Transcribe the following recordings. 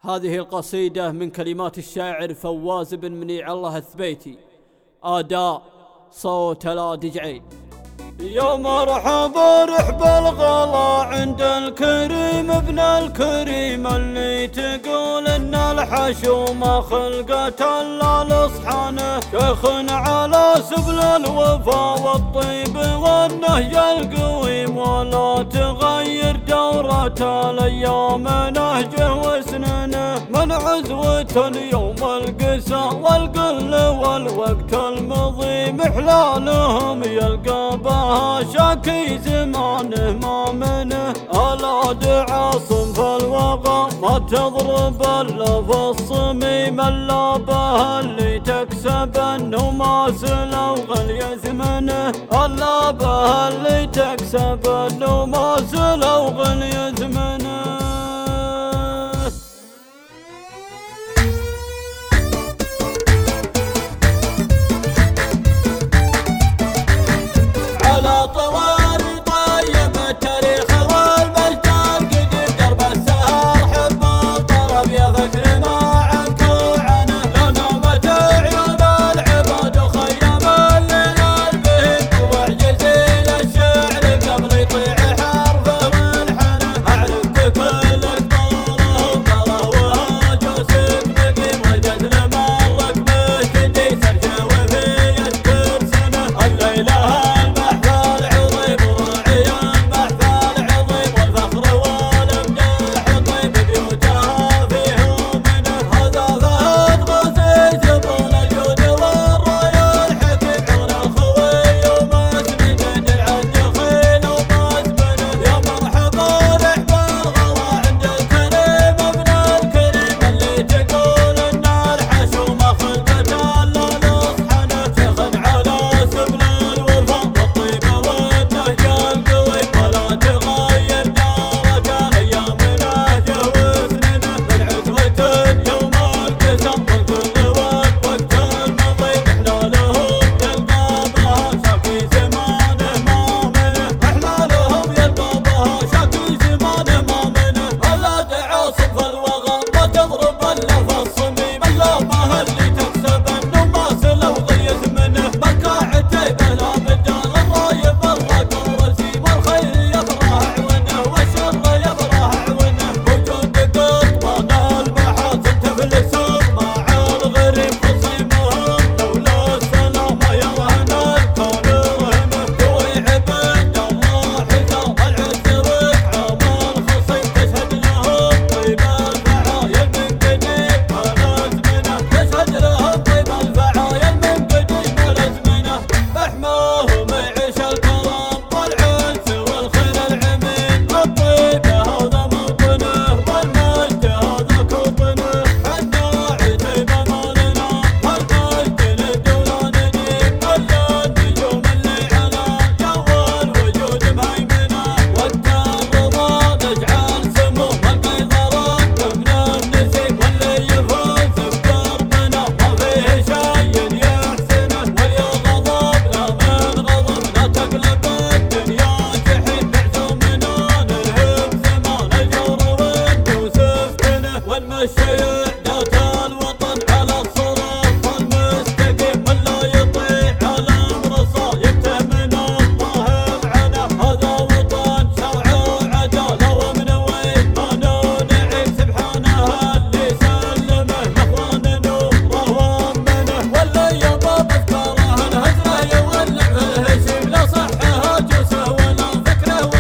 هذه القصيدة من كلمات الشاعر فواز بن منيع الله الثبيتي، أداء صوت الادي جعيد. يا مرحبا رحب الغلا عند الكريم ابن الكريم، اللي تقول ان الحشومة خلقت الا لصحانه، شيخ على سبل الوفا والطيب والنهج القويم، ولا تغير دورة الايام نهجه وسننه، من عزوة اليوم القسى والقل والوقت المضي محلالهم يلقى بها شاكي زمانه ما منه، الادي عاصم في الوغى ما تضرب الا في الصميم، الا بها اللي تكسب النماس لو غلي ثمنه، الا بها اللي تكسب النماس لو غلي ثمنه.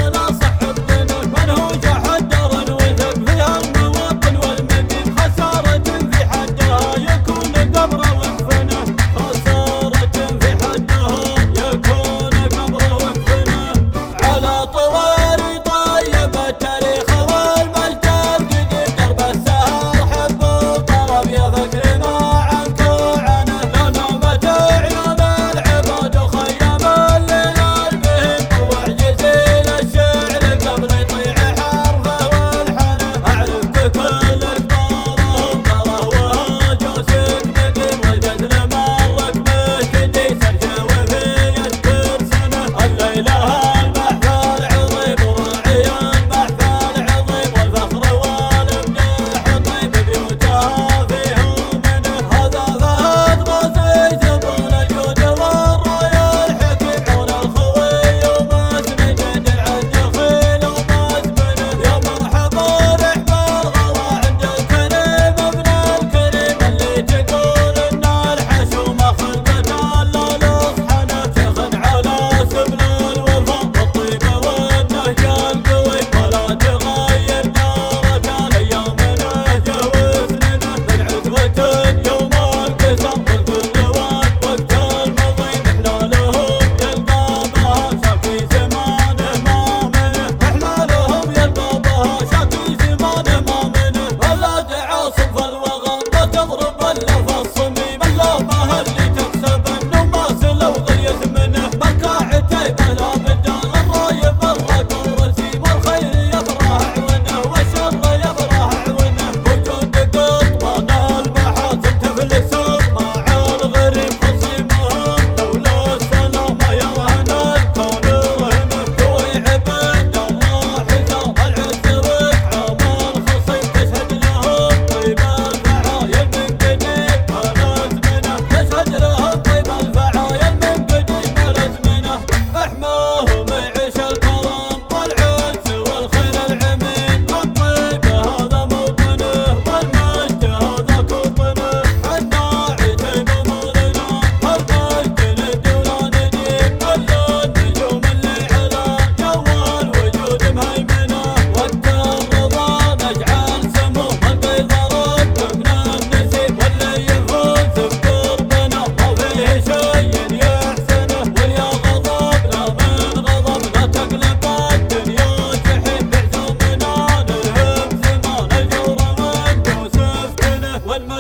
صار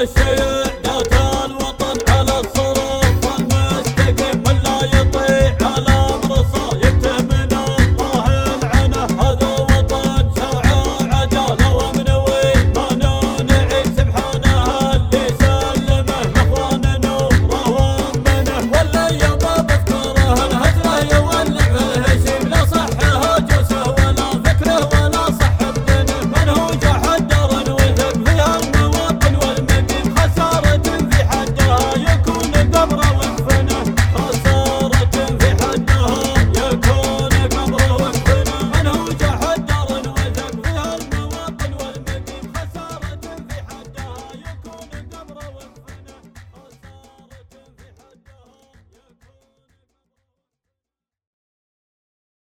الشيخ